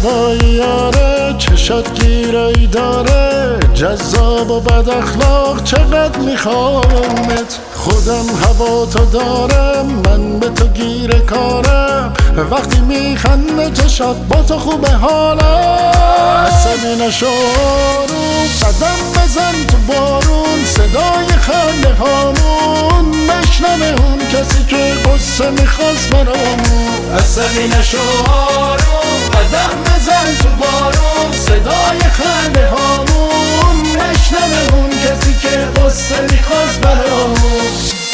هوای یاره چشات گیرایی داره، جذاب و بد اخلاق چقدر میخوامت. خودم هوا تو دارم، من به تو گیر کارم، وقتی میخنده چشات با تو خوبه حالم. عصبی نشو آروم، قدم بزن تو بارون، صدای خنده هامون بشنوه اون کسی که قصه میخواست برامون. عصبی نشو آروم، قدم بزن تو بارون، صدای خنده هامون بشنوه اون کسی که قصه میخواست برامون.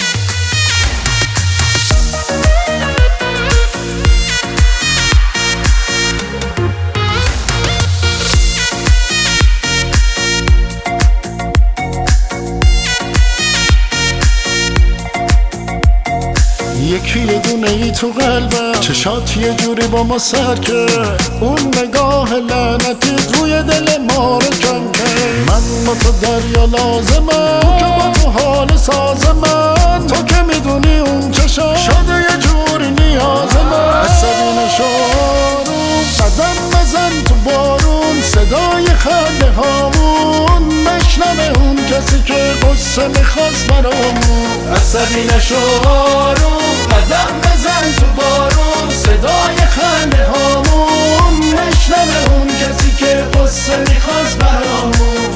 یکی یه دونه ای تو قلبم، چشات یه جوری با ما سر کرد، اون نگاه لعنتیت روی دل ما رو کن کرد. من با تو دریا لازمم، تو که با تو حال سازمم، تو که میدونی اون چشات شده یه جوری نیاز من. عصبی نشو آروم، قدم بزن تو بارون، صدای خنده هامون بشنوه اون کسی که قصه میخواست برامون. عصبی نشو آروم، قدم بزن تو بارون، صدای خنده هامون بشنوه اون کسی که قصه میخواست برامون.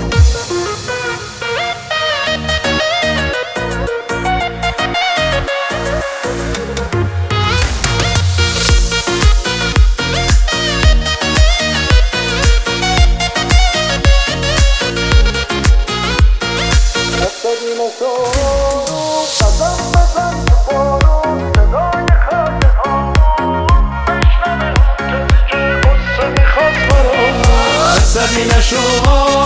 عصبی نشو